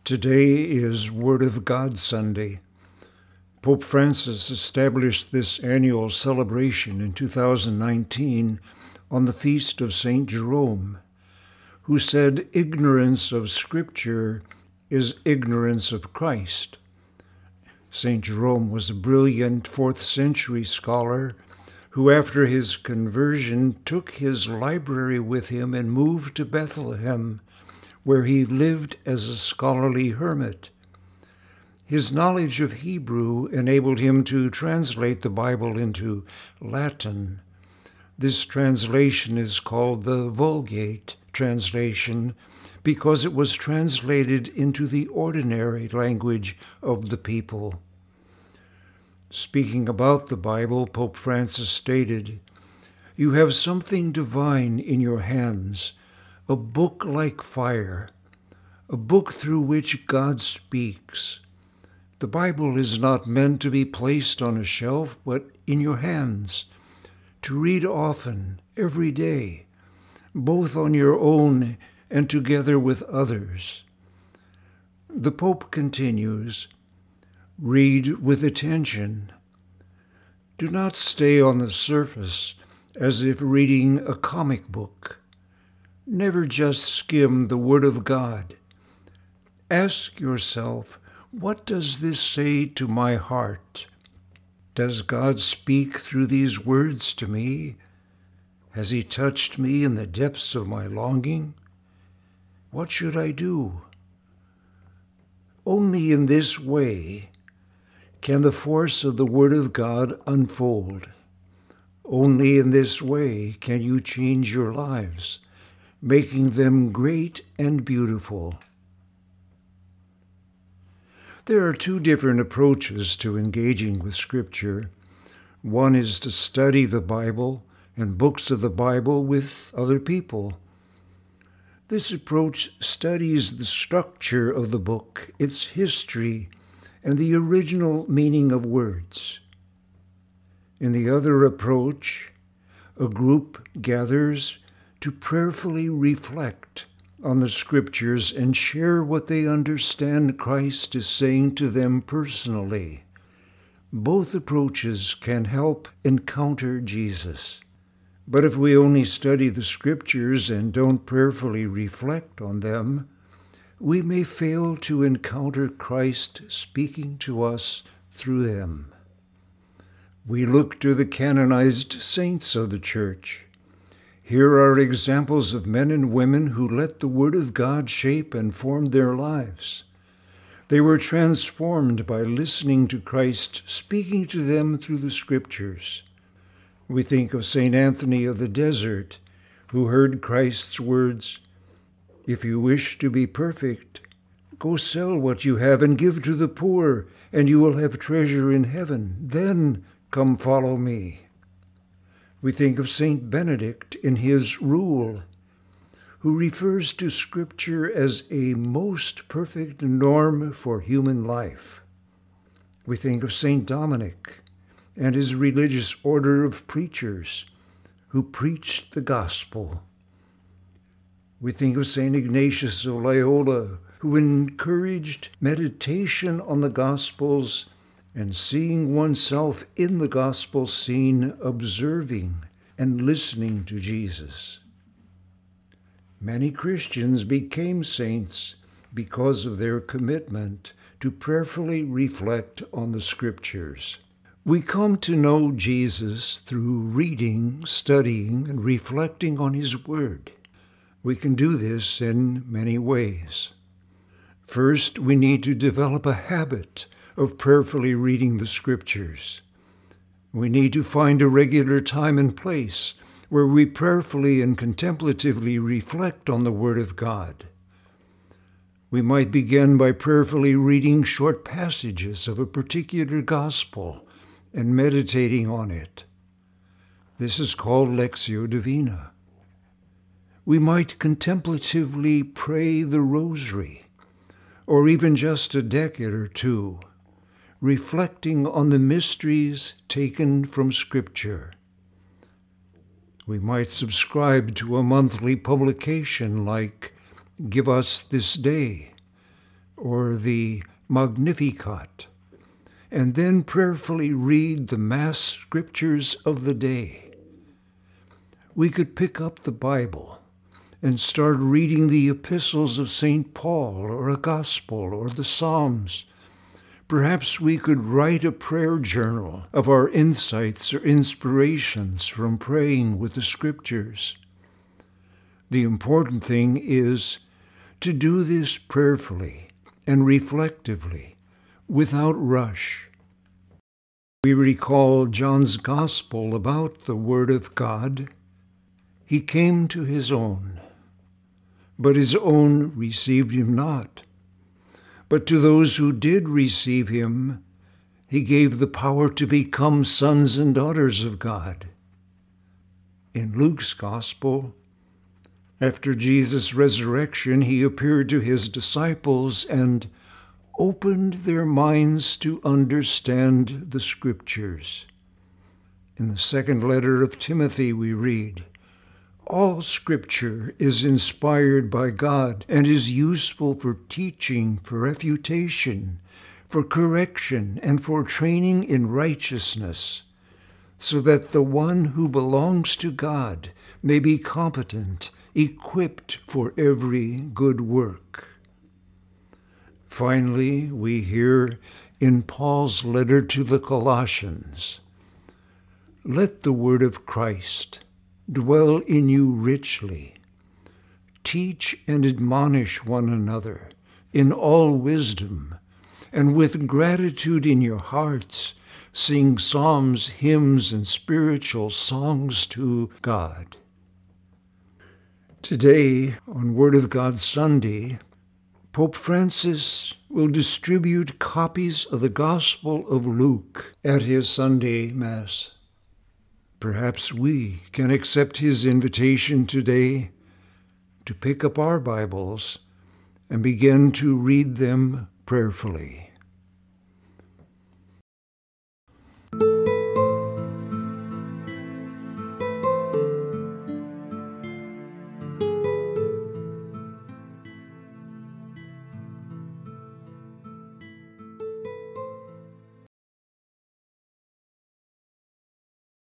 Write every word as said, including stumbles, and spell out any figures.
Today is Word of God Sunday. Pope Francis established this annual celebration in two thousand nineteen on the feast of Saint Jerome, who said ignorance of Scripture is ignorance of Christ. Saint Jerome was a brilliant fourth century scholar who, after his conversion, took his library with him and moved to Bethlehem, where he lived as a scholarly hermit. His knowledge of Hebrew enabled him to translate the Bible into Latin. This translation is called the Vulgate translation because it was translated into the ordinary language of the people. Speaking about the Bible, Pope Francis stated, "You have something divine in your hands, a book like fire, a book through which God speaks. The Bible is not meant to be placed on a shelf, but in your hands, to read often, every day, both on your own and together with others." The Pope continues, "Read with attention. Do not stay on the surface as if reading a comic book. Never just skim the Word of God. Ask yourself, what does this say to my heart? Does God speak through these words to me? Has He touched me in the depths of my longing? What should I do? Only in this way can the force of the Word of God unfold. Only in this way can you change your lives, making them great and beautiful." There are two different approaches to engaging with Scripture. One is to study the Bible and books of the Bible with other people. This approach studies the structure of the book, its history, and the original meaning of words. In the other approach, a group gathers to prayerfully reflect on the Scriptures and share what they understand Christ is saying to them personally. Both approaches can help encounter Jesus. But if we only study the Scriptures and don't prayerfully reflect on them, we may fail to encounter Christ speaking to us through them. We look to the canonized saints of the Church. Here are examples of men and women who let the Word of God shape and form their lives. They were transformed by listening to Christ speaking to them through the Scriptures. We think of Saint Anthony of the Desert, who heard Christ's words, "If you wish to be perfect, go sell what you have and give to the poor, and you will have treasure in heaven. Then come follow me." We think of Saint Benedict in his Rule, who refers to Scripture as a most perfect norm for human life. We think of Saint Dominic and his religious order of preachers who preached the gospel. We think of Saint Ignatius of Loyola, who encouraged meditation on the Gospels and seeing oneself in the gospel scene, observing and listening to Jesus. Many Christians became saints because of their commitment to prayerfully reflect on the Scriptures. We come to know Jesus through reading, studying, and reflecting on His Word. We can do this in many ways. First, we need to develop a habit of prayerfully reading the Scriptures. We need to find a regular time and place where we prayerfully and contemplatively reflect on the Word of God. We might begin by prayerfully reading short passages of a particular gospel and meditating on it. This is called Lectio Divina. We might contemplatively pray the Rosary, or even just a decade or two, reflecting on the mysteries taken from Scripture. We might subscribe to a monthly publication like Give Us This Day, or the Magnificat, and then prayerfully read the Mass scriptures of the day. We could pick up the Bible and start reading the epistles of Saint Paul or a gospel or the Psalms. Perhaps we could write a prayer journal of our insights or inspirations from praying with the scriptures. The important thing is to do this prayerfully and reflectively, without rush. We recall John's Gospel about the Word of God. He came to his own, but his own received him not. But to those who did receive him, he gave the power to become sons and daughters of God. In Luke's Gospel, after Jesus' resurrection, he appeared to his disciples and opened their minds to understand the Scriptures. In the second letter of Timothy, we read, "All Scripture is inspired by God and is useful for teaching, for refutation, for correction, and for training in righteousness, so that the one who belongs to God may be competent, equipped for every good work." Finally, we hear in Paul's letter to the Colossians, "Let the word of Christ dwell in you richly. Teach and admonish one another in all wisdom, and with gratitude in your hearts, sing psalms, hymns, and spiritual songs to God." Today, on Word of God Sunday, Pope Francis will distribute copies of the Gospel of Luke at his Sunday Mass. Perhaps we can accept his invitation today to pick up our Bibles and begin to read them prayerfully.